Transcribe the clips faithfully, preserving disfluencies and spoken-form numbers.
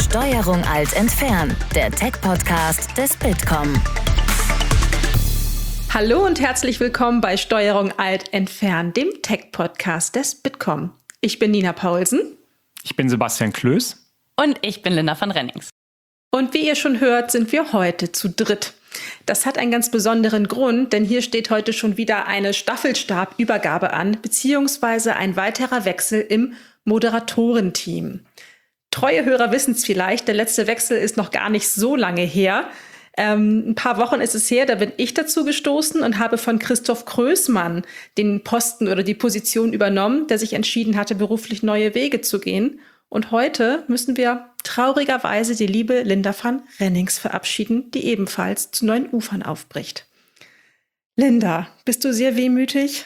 Steuerung Alt entfernen, der Tech-Podcast des Bitkom. Hallo und herzlich willkommen bei Steuerung Alt entfernen, dem Tech-Podcast des Bitkom. Ich bin Nina Paulsen. Ich bin Sebastian Klöß. Und ich bin Linda van Rennings. Und wie ihr schon hört, sind wir heute zu dritt. Das hat einen ganz besonderen Grund, denn hier steht heute schon wieder eine Staffelstabübergabe an, beziehungsweise ein weiterer Wechsel im Moderatorenteam. Treue Hörer wissen es vielleicht, der letzte Wechsel ist noch gar nicht so lange her. Ähm, ein paar Wochen ist es her, da bin ich dazu gestoßen und habe von Christoph Krößmann den Posten oder die Position übernommen, der sich entschieden hatte, beruflich neue Wege zu gehen. Und heute müssen wir traurigerweise die liebe Linda van Rennings verabschieden, die ebenfalls zu neuen Ufern aufbricht. Linda, bist du sehr wehmütig?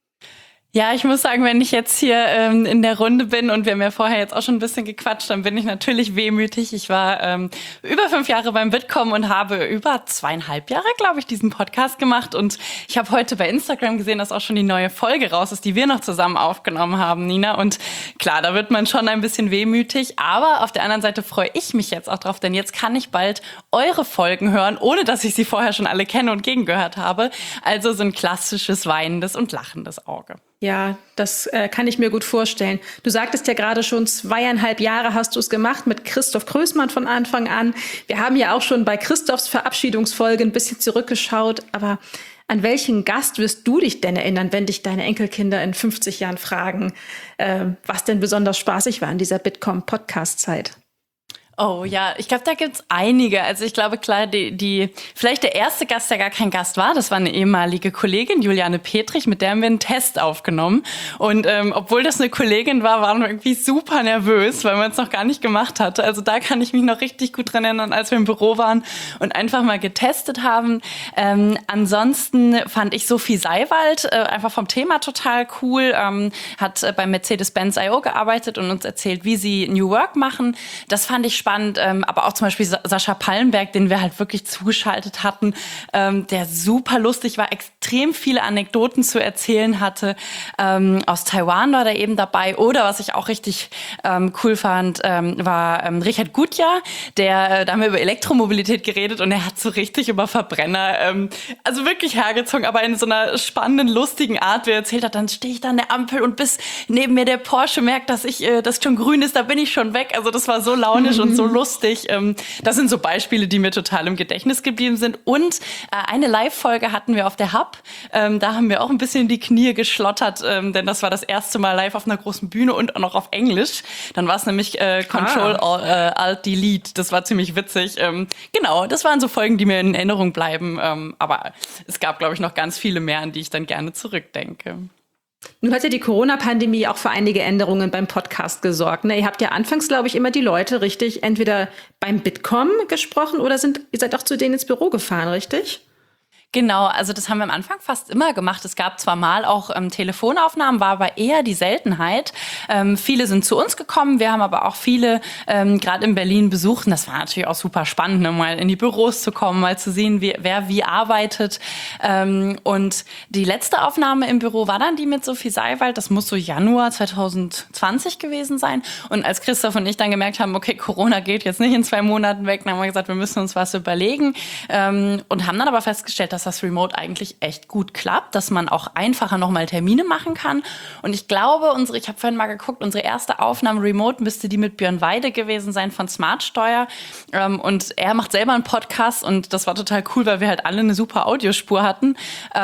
Ja, ich muss sagen, wenn ich jetzt hier ähm, in der Runde bin und wir haben ja vorher jetzt auch schon ein bisschen gequatscht, dann bin ich natürlich wehmütig. Ich war ähm, über fünf Jahre beim Bitkom und habe über zweieinhalb Jahre, glaube ich, diesen Podcast gemacht. Und ich habe heute bei Instagram gesehen, dass auch schon die neue Folge raus ist, die wir noch zusammen aufgenommen haben, Nina. Und klar, da wird man schon ein bisschen wehmütig. Aber auf der anderen Seite freue ich mich jetzt auch drauf, denn jetzt kann ich bald eure Folgen hören, ohne dass ich sie vorher schon alle kenne und gegengehört habe. Also so ein klassisches weinendes und lachendes Auge. Ja, das äh, kann ich mir gut vorstellen. Du sagtest ja gerade schon, zweieinhalb Jahre hast du es gemacht mit Christoph Krößmann von Anfang an. Wir haben ja auch schon bei Christophs Verabschiedungsfolge ein bisschen zurückgeschaut. Aber an welchen Gast wirst du dich denn erinnern, wenn dich deine Enkelkinder in fünfzig Jahren fragen, äh, was denn besonders spaßig war in dieser Bitkom-Podcast-Zeit? Oh ja, ich glaube, da gibt's einige. Also ich glaube, klar, die, die vielleicht der erste Gast, der gar kein Gast war, das war eine ehemalige Kollegin, Juliane Petrich, mit der haben wir einen Test aufgenommen. Und ähm, obwohl das eine Kollegin war, waren wir irgendwie super nervös, weil man es noch gar nicht gemacht hatte. Also da kann ich mich noch richtig gut dran erinnern, als wir im Büro waren und einfach mal getestet haben. Ähm, ansonsten fand ich Sophie Seiwald äh, einfach vom Thema total cool. Ähm, hat äh, bei Mercedes-Benz I O gearbeitet und uns erzählt, wie sie New Work machen. Das fand ich spannend. Ähm, aber auch zum Beispiel Sascha Pallenberg, den wir halt wirklich zugeschaltet hatten, ähm, der super lustig war, extrem viele Anekdoten zu erzählen hatte. Ähm, aus Taiwan war der eben dabei. Oder was ich auch richtig ähm, cool fand, ähm, war ähm, Richard Gutjahr, der, äh, da haben wir über Elektromobilität geredet und er hat so richtig über Verbrenner, ähm, also wirklich hergezogen, aber in so einer spannenden, lustigen Art, wie er erzählt hat, dann stehe ich da an der Ampel und bis neben mir der Porsche merkt, dass ich, äh, das schon grün ist, da bin ich schon weg. Also das war so launisch und so lustig. Das sind so Beispiele, die mir total im Gedächtnis geblieben sind. Und eine Live-Folge hatten wir auf der Hub. Da haben wir auch ein bisschen in die Knie geschlottert, denn das war das erste Mal live auf einer großen Bühne und auch noch auf Englisch. Dann war es nämlich äh, Control, ah. Alt, Delete. Das war ziemlich witzig. Genau, das waren so Folgen, die mir in Erinnerung bleiben. Aber es gab, glaube ich, noch ganz viele mehr, an die ich dann gerne zurückdenke. Nun hat ja die Corona-Pandemie auch für einige Änderungen beim Podcast gesorgt. Ne? Ihr habt ja anfangs, glaube ich, immer die Leute richtig entweder beim Bitkom gesprochen oder sind, ihr seid auch zu denen ins Büro gefahren, richtig? Genau, also das haben wir am Anfang fast immer gemacht. Es gab zwar mal auch ähm, Telefonaufnahmen, war aber eher die Seltenheit. Ähm, viele sind zu uns gekommen, wir haben aber auch viele ähm, gerade in Berlin besucht. Und das war natürlich auch super spannend, ne? Mal in die Büros zu kommen, mal zu sehen, wie, wer wie arbeitet. Ähm, und die letzte Aufnahme im Büro war dann die mit Sophie Seiwald. Das muss so Januar zwanzig zwanzig gewesen sein. Und als Christoph und ich dann gemerkt haben, okay, Corona geht jetzt nicht in zwei Monaten weg, dann haben wir gesagt, wir müssen uns was überlegen. Ähm, und haben dann aber festgestellt, dass dass das Remote eigentlich echt gut klappt, dass man auch einfacher nochmal Termine machen kann. Und ich glaube, unsere, ich habe vorhin mal geguckt, unsere erste Aufnahme Remote müsste die mit Björn Weide gewesen sein von Smartsteuer. Und er macht selber einen Podcast und das war total cool, weil wir halt alle eine super Audiospur hatten.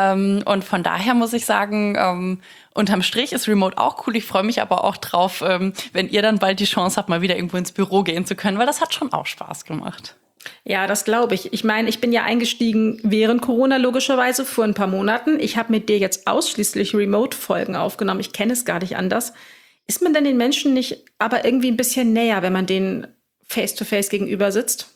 Und von daher muss ich sagen, unterm Strich ist Remote auch cool. Ich freue mich aber auch drauf, wenn ihr dann bald die Chance habt, mal wieder irgendwo ins Büro gehen zu können, weil das hat schon auch Spaß gemacht. Ja, das glaube ich. Ich meine, ich bin ja eingestiegen während Corona logischerweise vor ein paar Monaten. Ich habe mit dir jetzt ausschließlich Remote-Folgen aufgenommen. Ich kenne es gar nicht anders. Ist man denn den Menschen nicht aber irgendwie ein bisschen näher, wenn man denen face-to-face gegenüber sitzt?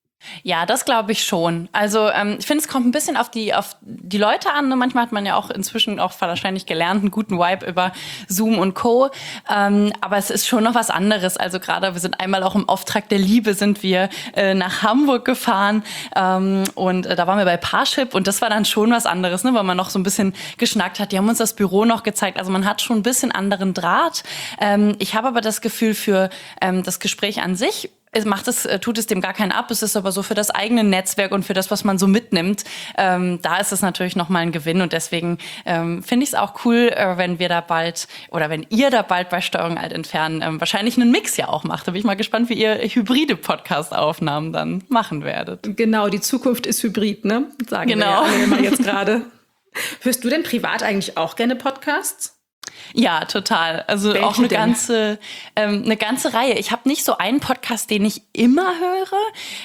Ja, das glaube ich schon. Also ähm, ich finde, es kommt ein bisschen auf die auf die Leute an. Ne? Manchmal hat man ja auch inzwischen auch wahrscheinlich gelernt, einen guten Vibe über Zoom und Co. Ähm, aber es ist schon noch was anderes. Also gerade wir sind einmal auch im Auftrag der Liebe sind wir äh, nach Hamburg gefahren ähm, und äh, da waren wir bei Parship und das war dann schon was anderes, ne? Weil man noch so ein bisschen geschnackt hat. Die haben uns das Büro noch gezeigt. Also man hat schon ein bisschen anderen Draht. Ähm, ich habe aber das Gefühl für ähm, das Gespräch an sich es macht es, tut es dem gar keinen ab. Es ist aber so für das eigene Netzwerk und für das, was man so mitnimmt. Ähm, da ist es natürlich nochmal ein Gewinn. Und deswegen ähm, finde ich es auch cool, äh, wenn wir da bald oder wenn ihr da bald bei Steuerung Alt entfernen ähm, wahrscheinlich einen Mix ja auch macht. Da bin ich mal gespannt, wie ihr hybride Podcast-Aufnahmen dann machen werdet. Genau, die Zukunft ist hybrid, ne? Sagen genau. wir ja immer jetzt gerade. Hörst du denn privat eigentlich auch gerne Podcasts? Ja, total. Also Welche auch eine denn? ganze, ähm, eine ganze Reihe. Ich habe nicht so einen Podcast, den ich immer höre.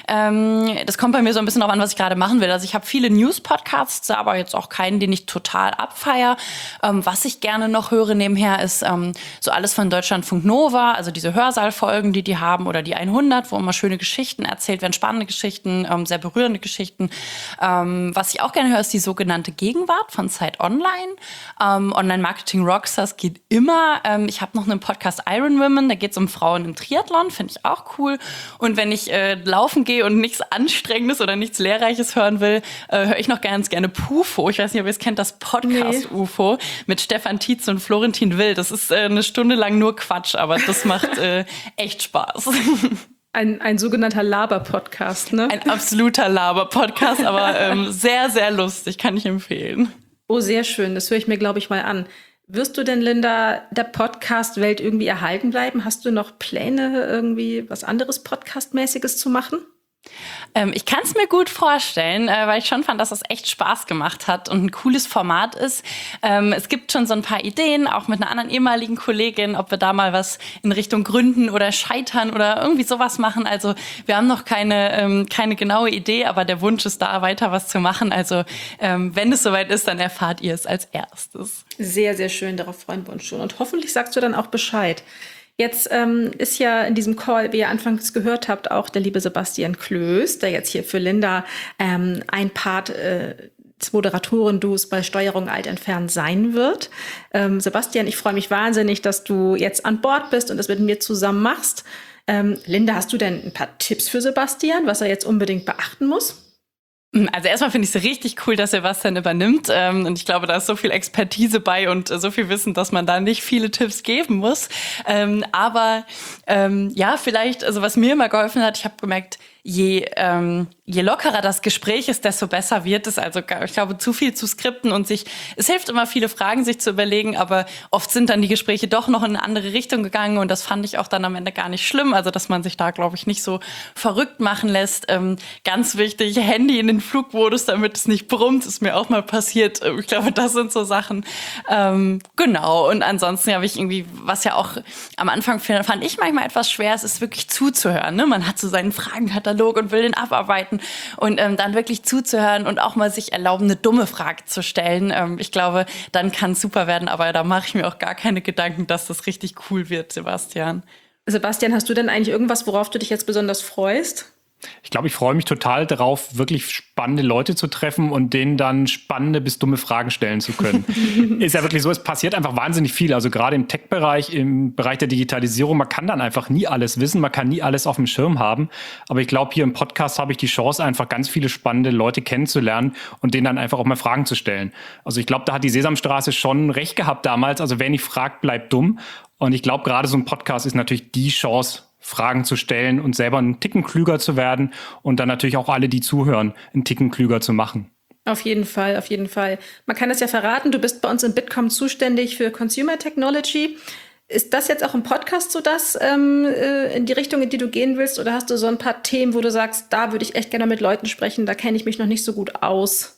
Ähm, das kommt bei mir so ein bisschen darauf an, was ich gerade machen will. Also ich habe viele News-Podcasts, aber jetzt auch keinen, den ich total abfeier. Ähm, was ich gerne noch höre nebenher ist ähm, so alles von Deutschlandfunk Nova, also diese Hörsaalfolgen, die die haben, oder die hundert, wo immer schöne Geschichten erzählt werden, spannende Geschichten, ähm, sehr berührende Geschichten. Ähm, was ich auch gerne höre, ist die sogenannte Gegenwart von Zeit Online. Ähm, Online-Marketing Rocks, das geht immer. Ähm, ich habe noch einen Podcast Iron Women, da geht es um Frauen im Triathlon, finde ich auch cool. Und wenn ich äh, laufen gehe und nichts Anstrengendes oder nichts Lehrreiches hören will, äh, höre ich noch ganz gerne Pufo. Ich weiß nicht, ob ihr es kennt, das Podcast U F O mit Stefan Tietz und Florentin Will. Das ist äh, eine Stunde lang nur Quatsch, aber das macht äh, echt Spaß. Ein, ein sogenannter Laber-Podcast, ne? Ein absoluter Laber-Podcast, aber ähm, sehr, sehr lustig, kann ich empfehlen. Oh, sehr schön. Das höre ich mir, glaube ich, mal an. Wirst du denn, Linda, der Podcast-Welt irgendwie erhalten bleiben? Hast du noch Pläne, irgendwie was anderes Podcast-mäßiges zu machen? Ähm, ich kann es mir gut vorstellen, äh, weil ich schon fand, dass das echt Spaß gemacht hat und ein cooles Format ist. Ähm, es gibt schon so ein paar Ideen, auch mit einer anderen ehemaligen Kollegin, ob wir da mal was in Richtung Gründen oder Scheitern oder irgendwie sowas machen. Also wir haben noch keine, ähm, keine genaue Idee, aber der Wunsch ist da, weiter was zu machen. Also ähm, wenn es soweit ist, dann erfahrt ihr es als erstes. Sehr, sehr schön, darauf freuen wir uns schon. Und hoffentlich sagst du dann auch Bescheid. Jetzt ähm, ist ja in diesem Call, wie ihr anfangs gehört habt, auch der liebe Sebastian Klöß, der jetzt hier für Linda ähm, ein Part äh, des Moderatoren-Duos bei Steuerung Alt entfernen sein wird. Ähm, Sebastian, ich freue mich wahnsinnig, dass du jetzt an Bord bist und das mit mir zusammen machst. Ähm, Linda, hast du denn ein paar Tipps für Sebastian, was er jetzt unbedingt beachten muss? Also erstmal finde ich es richtig cool, dass Sebastian übernimmt. Ähm, und ich glaube, da ist so viel Expertise bei und äh, so viel Wissen, dass man da nicht viele Tipps geben muss. Ähm, aber ähm, ja, vielleicht, also was mir immer geholfen hat, ich habe gemerkt, je, ähm, je lockerer das Gespräch ist, desto besser wird es. Also ich glaube, zu viel zu skripten und sich, es hilft immer, viele Fragen sich zu überlegen, aber oft sind dann die Gespräche doch noch in eine andere Richtung gegangen und das fand ich auch dann am Ende gar nicht schlimm. Also dass man sich da, glaube ich, nicht so verrückt machen lässt. Ähm, ganz wichtig, Handy in den Flugmodus, damit es nicht brummt, ist mir auch mal passiert. Ich glaube, das sind so Sachen. Ähm, genau, und ansonsten habe ich irgendwie, was ja auch am Anfang fand ich manchmal etwas schwer, es ist wirklich zuzuhören. Ne? Man hat so seinen Fragenkatalog und will den abarbeiten und ähm, dann wirklich zuzuhören und auch mal sich erlauben, eine dumme Frage zu stellen. Ähm, ich glaube, dann kann es super werden, aber da mache ich mir auch gar keine Gedanken, dass das richtig cool wird, Sebastian. Sebastian, hast du denn eigentlich irgendwas, worauf du dich jetzt besonders freust? Ich glaube, ich freue mich total darauf, wirklich spannende Leute zu treffen und denen dann spannende bis dumme Fragen stellen zu können. Ist ja wirklich so, es passiert einfach wahnsinnig viel. Also gerade im Tech-Bereich, im Bereich der Digitalisierung, man kann dann einfach nie alles wissen, man kann nie alles auf dem Schirm haben. Aber ich glaube, hier im Podcast habe ich die Chance, einfach ganz viele spannende Leute kennenzulernen und denen dann einfach auch mal Fragen zu stellen. Also ich glaube, da hat die Sesamstraße schon recht gehabt damals. Also wer nicht fragt, bleibt dumm. Und ich glaube, gerade so ein Podcast ist natürlich die Chance, Fragen zu stellen und selber einen Ticken klüger zu werden und dann natürlich auch alle, die zuhören, einen Ticken klüger zu machen. Auf jeden Fall, auf jeden Fall. Man kann das ja verraten, du bist bei uns im Bitkom zuständig für Consumer Technology. Ist das jetzt auch im Podcast so das, ähm, in die Richtung, in die du gehen willst? Oder hast du so ein paar Themen, wo du sagst, da würde ich echt gerne mit Leuten sprechen, da kenne ich mich noch nicht so gut aus?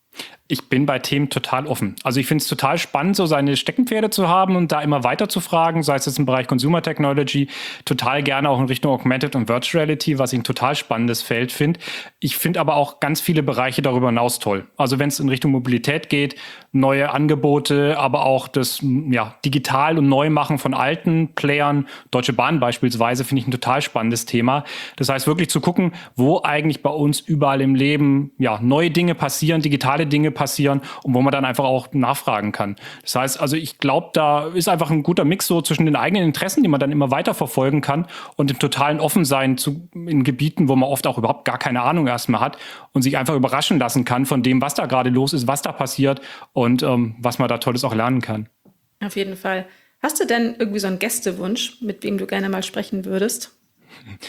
Ich bin bei Themen total offen. Also ich finde es total spannend, so seine Steckenpferde zu haben und da immer weiter zu fragen, sei es jetzt im Bereich Consumer Technology, total gerne auch in Richtung Augmented und Virtual Reality, was ich ein total spannendes Feld finde. Ich finde aber auch ganz viele Bereiche darüber hinaus toll. Also wenn es in Richtung Mobilität geht, neue Angebote, aber auch das ja, Digital- und Neumachen von alten Playern, Deutsche Bahn beispielsweise, finde ich ein total spannendes Thema. Das heißt wirklich zu gucken, wo eigentlich bei uns überall im Leben ja neue Dinge passieren, digitale Dinge passieren und wo man dann einfach auch nachfragen kann. Das heißt, also ich glaube, da ist einfach ein guter Mix so zwischen den eigenen Interessen, die man dann immer weiter verfolgen kann und dem totalen Offensein zu, in Gebieten, wo man oft auch überhaupt gar keine Ahnung erstmal hat und sich einfach überraschen lassen kann von dem, was da gerade los ist, was da passiert und ähm, was man da Tolles auch lernen kann. Auf jeden Fall. Hast du denn irgendwie so einen Gästewunsch, mit wem du gerne mal sprechen würdest?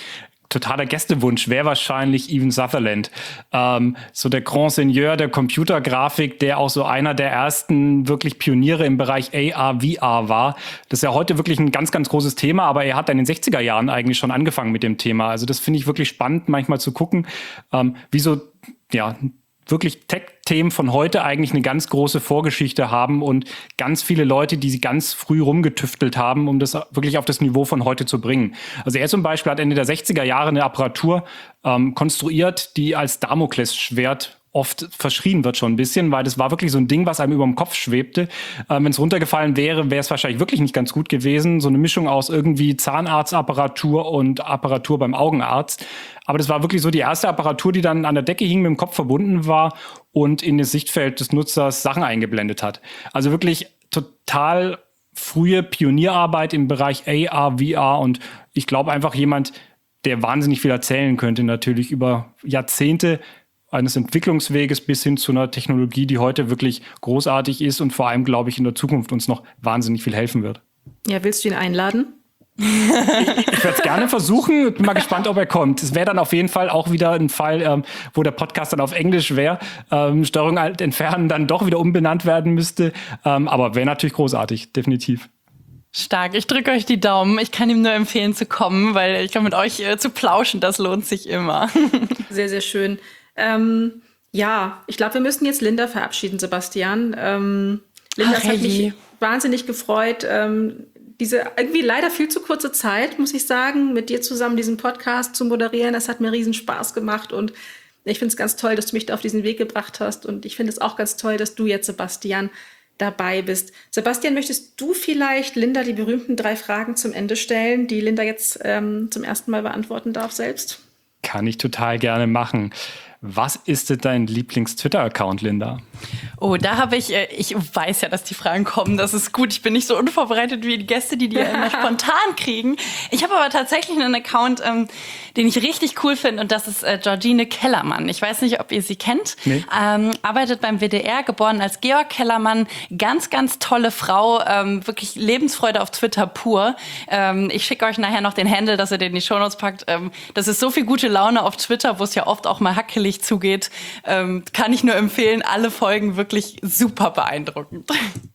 totaler Gästewunsch wäre wahrscheinlich Evan Sutherland. Ähm, so der Grand Seigneur der Computergrafik, der auch so einer der ersten wirklich Pioniere im Bereich A R, V R war. Das ist ja heute wirklich ein ganz, ganz großes Thema, aber er hat dann in den sechziger Jahren eigentlich schon angefangen mit dem Thema. Also das finde ich wirklich spannend, manchmal zu gucken, ähm, wie so, ja, wirklich Tech-Themen von heute eigentlich eine ganz große Vorgeschichte haben und ganz viele Leute, die sie ganz früh rumgetüftelt haben, um das wirklich auf das Niveau von heute zu bringen. Also er zum Beispiel hat Ende der sechziger Jahre eine Apparatur ähm, konstruiert, die als Damoklesschwert oft verschrien wird schon ein bisschen, weil das war wirklich so ein Ding, was einem über dem Kopf schwebte. Ähm, wenn es runtergefallen wäre, wäre es wahrscheinlich wirklich nicht ganz gut gewesen. So eine Mischung aus irgendwie Zahnarztapparatur und Apparatur beim Augenarzt. Aber das war wirklich so die erste Apparatur, die dann an der Decke hing, mit dem Kopf verbunden war und in das Sichtfeld des Nutzers Sachen eingeblendet hat. Also wirklich total frühe Pionierarbeit im Bereich A R, V R und ich glaube einfach jemand, der wahnsinnig viel erzählen könnte, natürlich über Jahrzehnte eines Entwicklungsweges bis hin zu einer Technologie, die heute wirklich großartig ist und vor allem, glaube ich, in der Zukunft uns noch wahnsinnig viel helfen wird. Ja, willst du ihn einladen? Ich, ich werde es gerne versuchen. Bin mal gespannt, ob er kommt. Es wäre dann auf jeden Fall auch wieder ein Fall, ähm, wo der Podcast dann auf Englisch wäre. Ähm, Steuerung Alt entfernen dann doch wieder umbenannt werden müsste. Ähm, aber wäre natürlich großartig, definitiv. Stark, ich drücke euch die Daumen. Ich kann ihm nur empfehlen zu kommen, weil ich glaube, mit euch äh, zu plauschen, das lohnt sich immer. Sehr, sehr schön. Ähm, ja, ich glaube, wir müssen jetzt Linda verabschieden, Sebastian. Ähm, Linda, Ach, es hat mich hey. wahnsinnig gefreut. Ähm, diese irgendwie leider viel zu kurze Zeit, muss ich sagen, mit dir zusammen diesen Podcast zu moderieren. Das hat mir riesen Spaß gemacht und ich finde es ganz toll, dass du mich da auf diesen Weg gebracht hast und ich finde es auch ganz toll, dass du jetzt, Sebastian, dabei bist. Sebastian, möchtest du vielleicht Linda die berühmten drei Fragen zum Ende stellen, die Linda jetzt ähm, zum ersten Mal beantworten darf selbst? Kann ich total gerne machen. Was ist denn dein Lieblings-Twitter-Account, Linda? Oh, da habe ich, äh, ich weiß ja, dass die Fragen kommen, das ist gut. Ich bin nicht so unvorbereitet wie die Gäste, die die ja immer spontan kriegen. Ich habe aber tatsächlich einen Account, ähm, den ich richtig cool finde und das ist äh, Georgine Kellermann. Ich weiß nicht, ob ihr sie kennt. Nee. Ähm, arbeitet beim W D R, geboren als Georg Kellermann. Ganz, ganz tolle Frau, ähm, wirklich Lebensfreude auf Twitter pur. Ähm, ich schicke euch nachher noch den Handle, dass ihr den in die Shownotes packt. Ähm, das ist so viel gute Laune auf Twitter, wo es ja oft auch mal hackelig zugeht. Ähm, kann ich nur empfehlen, alle Folgen wirklich super beeindruckend.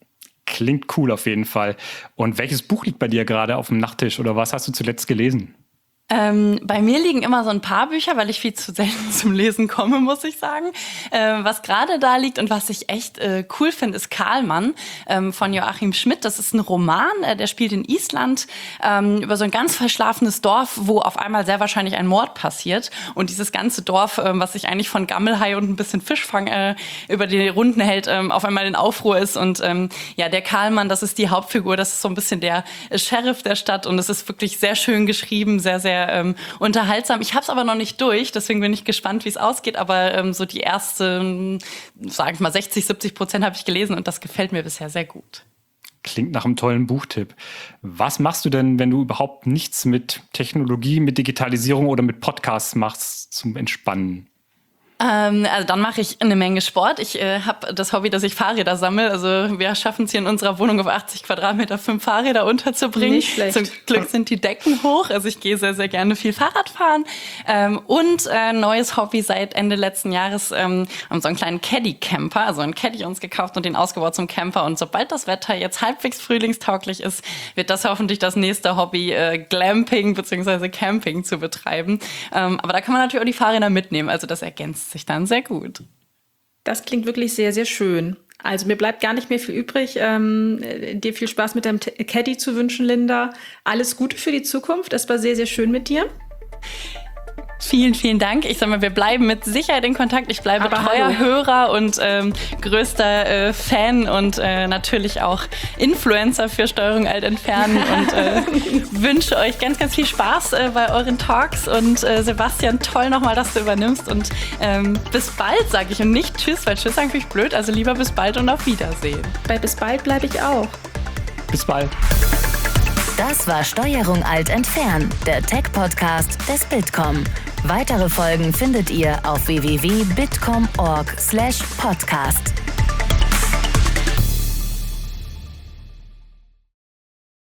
Klingt cool auf jeden Fall. Und welches Buch liegt bei dir gerade auf dem Nachttisch oder was hast du zuletzt gelesen? Ähm, bei mir liegen immer so ein paar Bücher, weil ich viel zu selten zum Lesen komme, muss ich sagen. Ähm, was gerade da liegt und was ich echt äh, cool finde, ist Karlmann ähm, von Joachim Schmidt. Das ist ein Roman, äh, der spielt in Island ähm, über so ein ganz verschlafenes Dorf, wo auf einmal sehr wahrscheinlich ein Mord passiert. Und dieses ganze Dorf, äh, was sich eigentlich von Gammelhai und ein bisschen Fischfang äh, über die Runden hält, äh, auf einmal in Aufruhr ist. Und ähm, ja, der Karlmann, das ist die Hauptfigur, das ist so ein bisschen der äh, Sheriff der Stadt. Und es ist wirklich sehr schön geschrieben, sehr, sehr Ähm, unterhaltsam. Ich habe es aber noch nicht durch, deswegen bin ich gespannt, wie es ausgeht. Aber ähm, so die ersten, sage ich mal, sechzig, siebzig Prozent habe ich gelesen und das gefällt mir bisher sehr gut. Klingt nach einem tollen Buchtipp. Was machst du denn, wenn du überhaupt nichts mit Technologie, mit Digitalisierung oder mit Podcasts machst zum Entspannen? Ähm, also dann mache ich eine Menge Sport. Ich äh, habe das Hobby, dass ich Fahrräder sammle. Also wir schaffen es hier in unserer Wohnung auf achtzig Quadratmeter fünf Fahrräder unterzubringen. Nicht schlecht. Zum Glück sind die Decken hoch. Also ich gehe sehr, sehr gerne viel Fahrrad fahren. Ähm, und äh, neues Hobby seit Ende letzten Jahres, ähm, haben so einen kleinen Caddy-Camper, also einen Caddy uns gekauft und den ausgebaut zum Camper. Und sobald das Wetter jetzt halbwegs frühlingstauglich ist, wird das hoffentlich das nächste Hobby, äh, Glamping bzw. Camping zu betreiben. Ähm, aber da kann man natürlich auch die Fahrräder mitnehmen. Also das ergänzt sich dann sehr gut. Das klingt wirklich sehr, sehr schön. Also mir bleibt gar nicht mehr viel übrig, ähm, dir viel Spaß mit deinem Caddy zu wünschen, Linda. Alles Gute für die Zukunft. Es war sehr, sehr schön mit dir. Vielen, vielen Dank. Ich sag mal, wir bleiben mit Sicherheit in Kontakt. Ich bleibe Aber treuer hallo. Hörer und ähm, größter äh, Fan und äh, natürlich auch Influencer für Steuerung Alt entfernen und äh, wünsche euch ganz, ganz viel Spaß äh, bei euren Talks und äh, Sebastian, toll nochmal, dass du übernimmst und ähm, bis bald, sage ich, und nicht Tschüss, weil Tschüss eigentlich blöd, also lieber bis bald und auf Wiedersehen. Bei bis bald bleibe ich auch. Bis bald. Das war Steuerung Alt entfernen, der Tech-Podcast des Bitkom. Weitere Folgen findet ihr auf w w w punkt bitkom punkt org slash podcast.